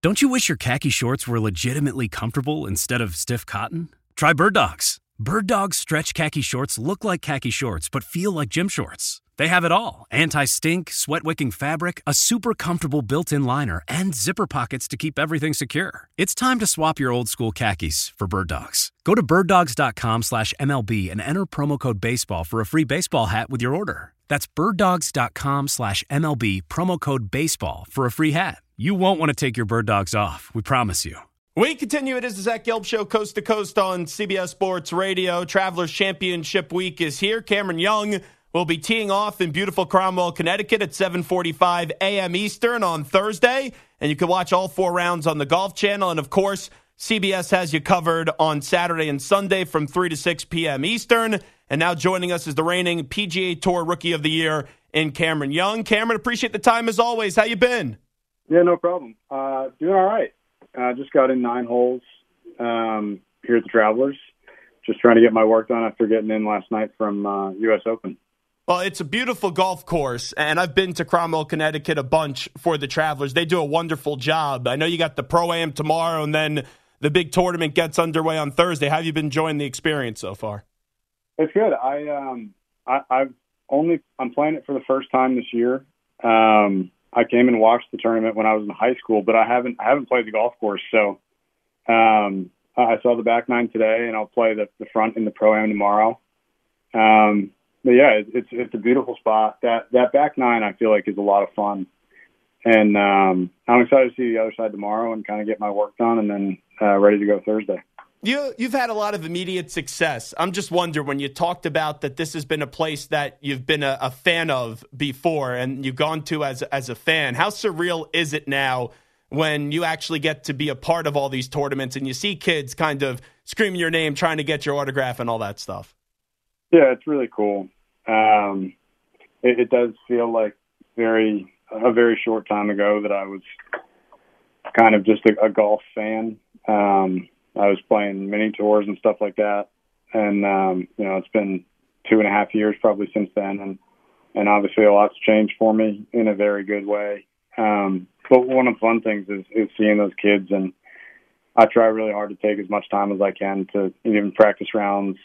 Don't you wish your khaki shorts were legitimately comfortable instead of stiff cotton? Try Bird Dogs. Bird Dogs stretch khaki shorts look like khaki shorts but feel like gym shorts. They have it all: anti-stink, sweat-wicking fabric, a super comfortable built-in liner, and zipper pockets to keep everything secure. It's time to swap your old school khakis for Bird Dogs. Go to birddogs.com/MLB and enter promo code BASEBALL for a free baseball hat with your order. That's birddogs.com/MLB, promo code BASEBALL for a free hat. You won't want to take your Bird Dogs off, we promise you. We continue. It is the Zach Gelb Show, coast to coast on CBS Sports Radio. Travelers Championship Week is here. Cameron Young will be teeing off in beautiful Cromwell, Connecticut at 7:45 a.m. Eastern on Thursday. And you can watch all 4 rounds on the Golf Channel. And, of course, CBS has you covered on Saturday and Sunday from 3 to 6 p.m. Eastern. And now joining us is the reigning PGA Tour Rookie of the Year in Cameron Young. Cameron, appreciate the time as always. How you been? Yeah, no problem. Doing all right. Just got in 9 holes here at the Travelers. Just trying to get my work done after getting in last night from U.S. Open. Well, it's a beautiful golf course, and I've been to Cromwell, Connecticut a bunch for the Travelers. They do a wonderful job. I know you got the Pro-Am tomorrow, and then the big tournament gets underway on Thursday. How have you been enjoying the experience so far? It's good. I'm playing it for the first time this year. I came and watched the tournament when I was in high school, but I haven't played the golf course. So I saw the back 9 today, and I'll play the front in the Pro-Am tomorrow. But yeah, it's a beautiful spot. That back 9 I feel like is a lot of fun, and I'm excited to see the other side tomorrow and kind of get my work done, and then ready to go Thursday. You've had a lot of immediate success. I'm just wondering, when you talked about that this has been a place that you've been a fan of before and you've gone to as a fan, how surreal is it now when you actually get to be a part of all these tournaments and you see kids kind of screaming your name, trying to get your autograph and all that stuff? Yeah, it's really cool. It does feel like a very short time ago that I was kind of just a golf fan. I was playing mini tours and stuff like that. And, it's been 2.5 years probably since then. And obviously a lot's changed for me in a very good way. But one of the fun things is seeing those kids. And I try really hard to take as much time as I can to even practice rounds,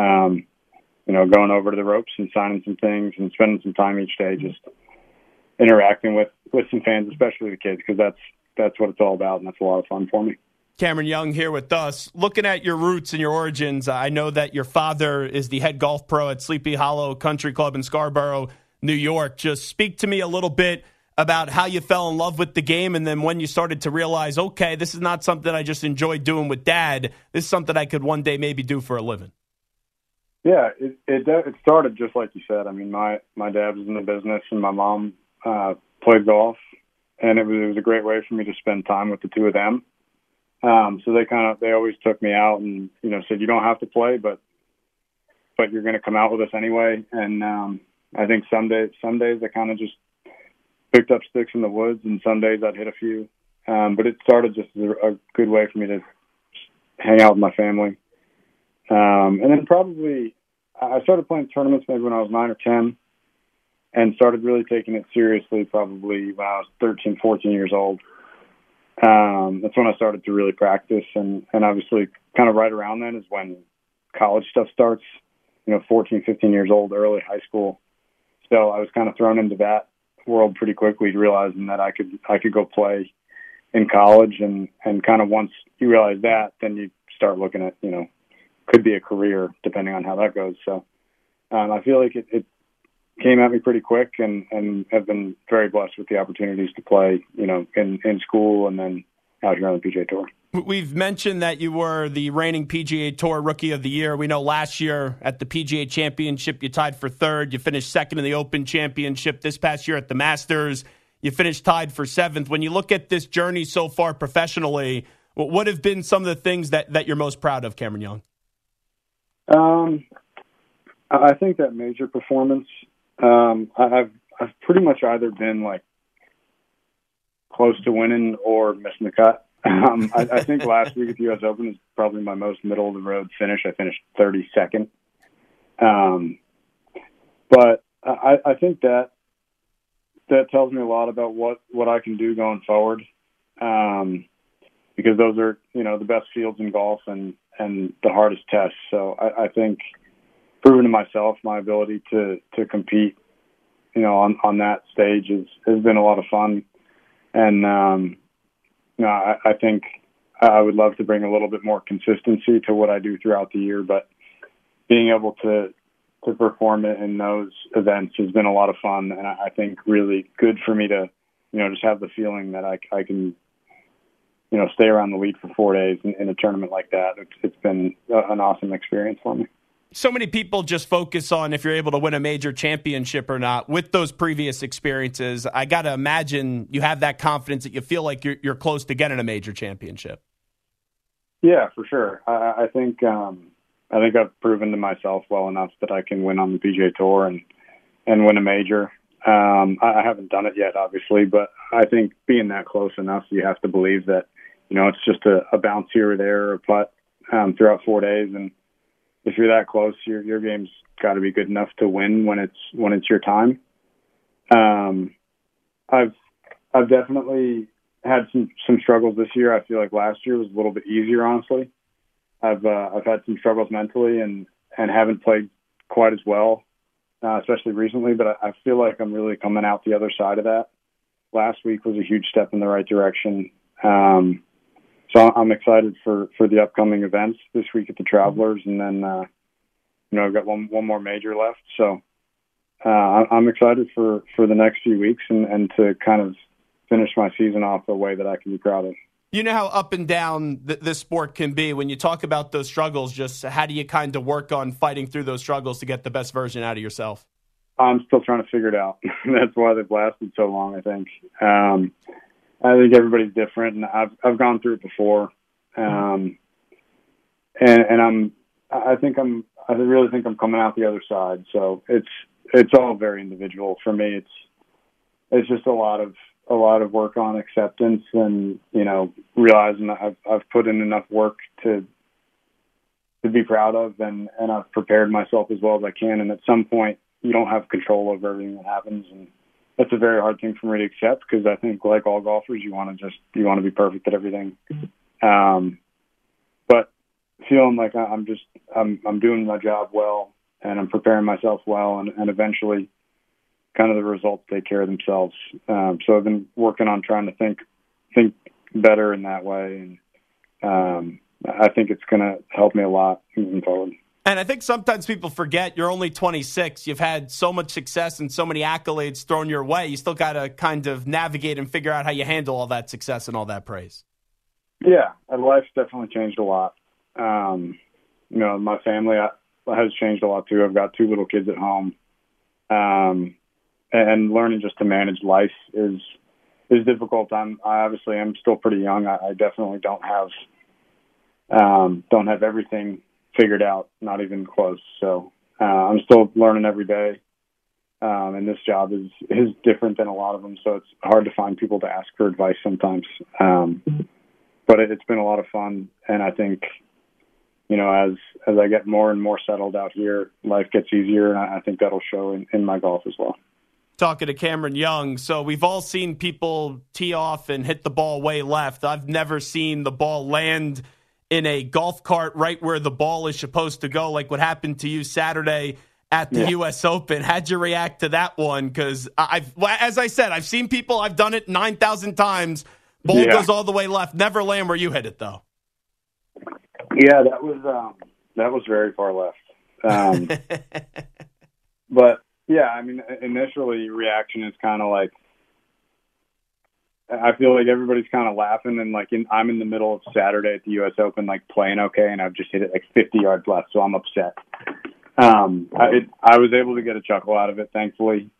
going over to the ropes and signing some things and spending some time each day just interacting with some fans, especially the kids, because that's what it's all about. And that's a lot of fun for me. Cameron Young here with us. Looking at your roots and your origins, I know that your father is the head golf pro at Sleepy Hollow Country Club in Scarborough, New York. Just speak to me a little bit about how you fell in love with the game and then when you started to realize, okay, this is not something I just enjoy doing with Dad. This is something I could one day maybe do for a living. Yeah, it started just like you said. I mean, my dad was in the business and my mom played golf, and it was a great way for me to spend time with the two of them. So they always took me out and, said, you don't have to play, but you're going to come out with us anyway. And, I think some days I kind of just picked up sticks in the woods, and some days I'd hit a few. But it started just as a good way for me to hang out with my family. And then probably I started playing tournaments maybe when I was 9 or 10 and started really taking it seriously probably when I was 13, 14 years old. That's when I started to really practice, and obviously kind of right around then is when college stuff starts, 14, 15 years old, early high school. So I was kind of thrown into that world pretty quickly, realizing that I could go play in college, and kind of once you realize that, then you start looking at, could be a career depending on how that goes. So I feel like it came at me pretty quick, and have been very blessed with the opportunities to play, in school and then out here on the PGA Tour. We've mentioned that you were the reigning PGA Tour Rookie of the Year. We know last year at the PGA Championship, you tied for third. You finished second in the Open Championship. This past year at the Masters, you finished tied for seventh. When you look at this journey so far professionally, what have been some of the things that you're most proud of, Cameron Young? I think that major performance, I've pretty much either been like close to winning or missing the cut. I think last week at the U.S. Open is probably my most middle of the road finish. I finished 32nd. But I think that tells me a lot about what I can do going forward. because those are, the best fields in golf and the hardest tests. So I think proving to myself my ability to compete, on that stage has been a lot of fun. And, I think I would love to bring a little bit more consistency to what I do throughout the year, but being able to perform it in those events has been a lot of fun. And I think really good for me to, just have the feeling that I can, stay around the lead for 4 days in a tournament like that. It's been an awesome experience for me. So many people just focus on if you're able to win a major championship or not. With those previous experiences, I got to imagine you have that confidence that you feel like you're close to getting a major championship. Yeah, for sure. I think I've proven to myself well enough that I can win on the PGA Tour and win a major. I haven't done it yet, obviously, but I think being that close enough, you have to believe that, it's just a bounce here or there, or a putt throughout 4 days. And if you're that close, your game's got to be good enough to win when it's your time. I've definitely had some struggles this year. I feel like last year was a little bit easier, honestly. I've had some struggles mentally and haven't played quite as well, especially recently. But I feel like I'm really coming out the other side of that. Last week was a huge step in the right direction. So I'm excited for the upcoming events this week at the Travelers, and then I've got one more major left. So I'm excited for the next few weeks and to kind of finish my season off the way that I can be proud of. You know how up and down this sport can be. When you talk about those struggles, just how do you kind of work on fighting through those struggles to get the best version out of yourself? I'm still trying to figure it out. That's why they've lasted so long, I think. I think everybody's different, and I've gone through it before. I really think I'm coming out the other side. So it's all very individual. For me, it's just a lot of work on acceptance and, realizing that I've put in enough work to be proud of, and I've prepared myself as well as I can. And at some point, you don't have control over everything that happens. And that's a very hard thing for me to accept, because I think, like all golfers, you want to be perfect at everything. But feeling like I'm doing my job well, and I'm preparing myself well, and eventually kind of the results take care of themselves. So I've been working on trying to think better in that way. And I think it's going to help me a lot moving forward. And I think sometimes people forget you're only 26. You've had so much success and so many accolades thrown your way. You still got to kind of navigate and figure out how you handle all that success and all that praise. Yeah, life's definitely changed a lot. My family has changed a lot too. I've got 2 little kids at home. And learning just to manage life is difficult. I obviously am still pretty young. I definitely don't have everything figured out, not even close. So I'm still learning every day. And this job is different than a lot of them, so it's hard to find people to ask for advice sometimes. But it's been a lot of fun, and I think, as I get more and more settled out here, life gets easier, and I think that'll show in my golf as well. Talking to Cameron Young. So we've all seen people tee off and hit the ball way left. I've never seen the ball land in a golf cart right where the ball is supposed to go, like what happened to you Saturday at the U.S. Open. How'd you react to that one? Because as I said, I've seen people, I've done it 9,000 times. Ball goes all the way left. Never land where you hit it, though. Yeah, that was very far left. But yeah, I mean, initially reaction is kind of like, I feel like everybody's kind of laughing, and I'm in the middle of Saturday at the U.S. Open, playing okay, and I've just hit it 50 yards left, so I'm upset. I was able to get a chuckle out of it, thankfully.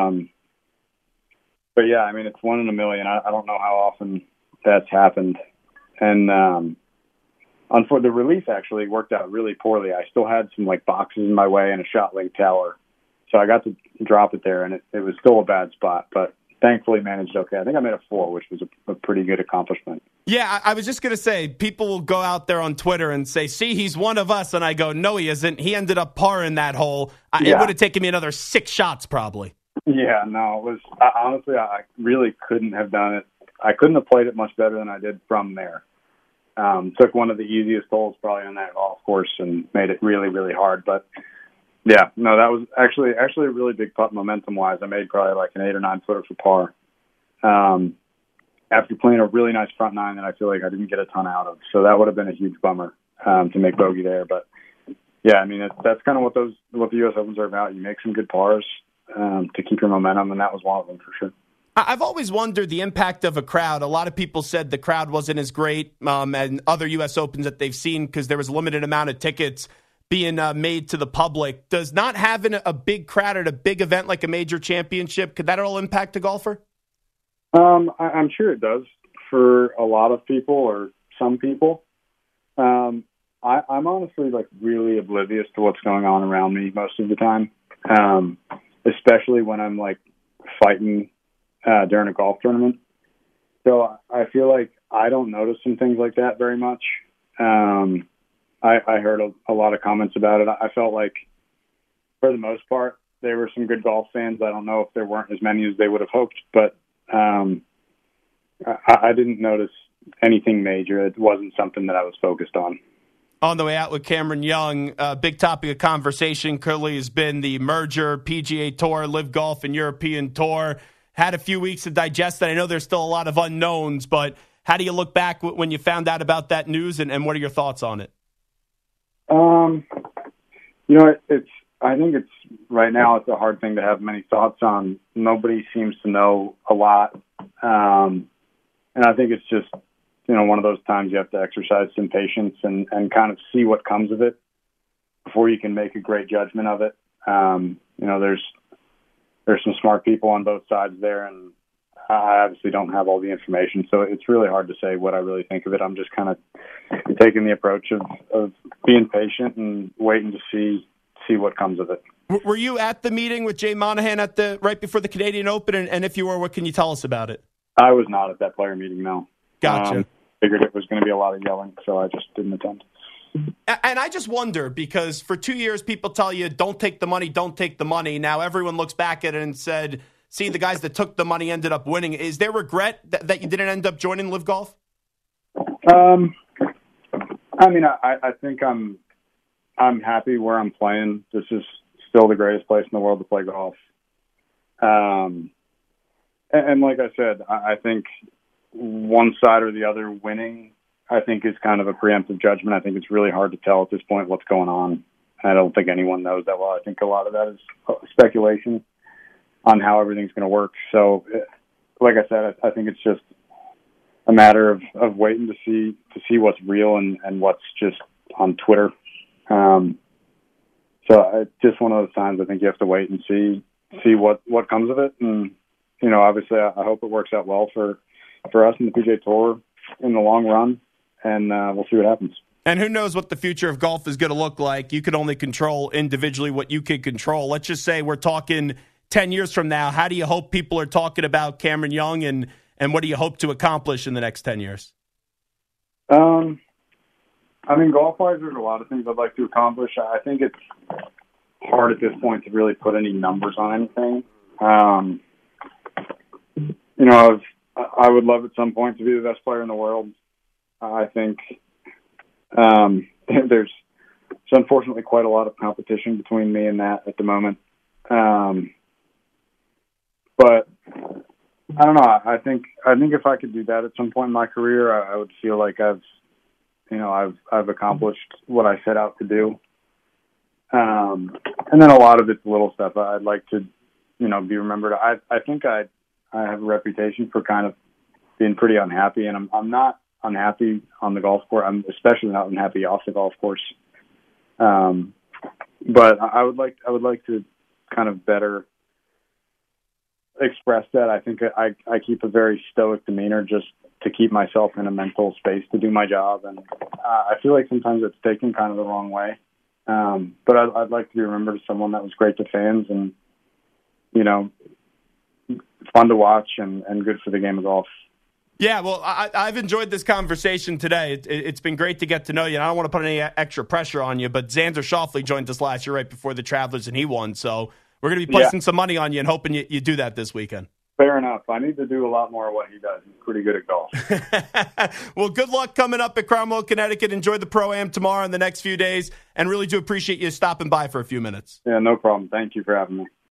But yeah, I mean, it's 1 in a million. I don't know how often that's happened. And the release actually worked out really poorly. I still had some boxes in my way and a shot link tower. So I got to drop it there, and it was still a bad spot, but thankfully managed okay. I think I made a 4, which was a pretty good accomplishment. Yeah, I was just going to say, people will go out there on Twitter and say, see, he's one of us. And I go, no, he isn't. He ended up parring that hole. It would have taken me another 6 shots probably. Yeah, no, it was honestly, I really couldn't have done it I couldn't have played it much better than I did from there. Took one of the easiest holes probably on that golf course and made it really, really hard. But yeah, no, that was actually a really big putt momentum wise. I made probably like an 8 or 9 footer for par. After playing a really nice front nine that I feel like I didn't get a ton out of. So that would have been a huge bummer to make bogey there. But yeah, I mean, that's kind of what the U.S. Opens are about. You make some good pars to keep your momentum, and that was one of them for sure. I've always wondered the impact of a crowd. A lot of people said the crowd wasn't as great and other U.S. Opens that they've seen because there was a limited amount of tickets being made to the public. Does not having a big crowd at a big event like a major championship, could that at all impact a golfer? I'm sure it does for a lot of people or some people. I'm honestly like really oblivious to what's going on around me most of the time, especially when I'm like fighting during a golf tournament. So I feel like I don't notice some things like that very much. I heard a lot of comments about it. I felt like for the most part, there were some good golf fans. I don't know if there weren't as many as they would have hoped, but I didn't notice anything major. It wasn't something that I was focused on. On the way out with Cameron Young, a big topic of conversation clearly has been the merger, PGA Tour, Live Golf, and European Tour. Had a few weeks to digest that. I know there's still a lot of unknowns, but how do you look back when you found out about that news, and what are your thoughts on it? I think it's right now it's a hard thing to have many thoughts on. Nobody seems to know a lot. And I think it's just, one of those times you have to exercise some patience and kind of see what comes of it before you can make a great judgment of it. There's some smart people on both sides there, and I obviously don't have all the information, so it's really hard to say what I really think of it. I'm just kind of taking the approach of being patient and waiting to see what comes of it. Were you at the meeting with Jay Monahan right before the Canadian Open? And if you were, what can you tell us about it? I was not at that player meeting, no. Gotcha. Figured it was going to be a lot of yelling, so I just didn't attend. And I just wonder, because for 2 years people tell you, don't take the money, don't take the money. Now everyone looks back at it and said, see, the guys that took the money ended up winning. Is there regret that you didn't end up joining Live Golf? I think I'm happy where I'm playing. This is still the greatest place in the world to play golf. And like I said, I think one side or the other winning, I think, is kind of a preemptive judgment. I think it's really hard to tell at this point what's going on. I don't think anyone knows that well. I think a lot of that is speculation on how everything's going to work. So, like I said, I think it's just a matter of waiting to see what's real and what's just on Twitter. So it's just one of those times I think you have to wait and see what comes of it. And, obviously I hope it works out well for us in the PGA Tour in the long run, and we'll see what happens. And who knows what the future of golf is going to look like. You can only control individually what you can control. Let's just say we're talking 10 years from now. How do you hope people are talking about Cameron Young, and what do you hope to accomplish in the next 10 years? Golf-wise, there's a lot of things I'd like to accomplish. I think it's hard at this point to really put any numbers on anything. I would love at some point to be the best player in the world. I think there's unfortunately quite a lot of competition between me and that at the moment. But I don't know. I think if I could do that at some point in my career, I would feel like I've accomplished what I set out to do. And then a lot of it's little stuff. I'd like to, be remembered. I think I have a reputation for kind of being pretty unhappy, and I'm not unhappy on the golf course. I'm especially not unhappy off the golf course. But I would like to kind of better express that. I think I keep a very stoic demeanor just to keep myself in a mental space to do my job, and I feel like sometimes it's taken kind of the wrong way. But I'd like to be remembered as someone that was great to fans and, fun to watch and good for the game of golf. Yeah, well, I've enjoyed this conversation today. It's been great to get to know you. And I don't want to put any extra pressure on you, but Xander Schauffele joined us last year right before the Travelers, and he won. So we're going to be placing some money on you and hoping you do that this weekend. Fair enough. I need to do a lot more of what he does. He's pretty good at golf. Well, good luck coming up at Cromwell, Connecticut. Enjoy the Pro-Am tomorrow and the next few days, and really do appreciate you stopping by for a few minutes. Yeah, no problem. Thank you for having me.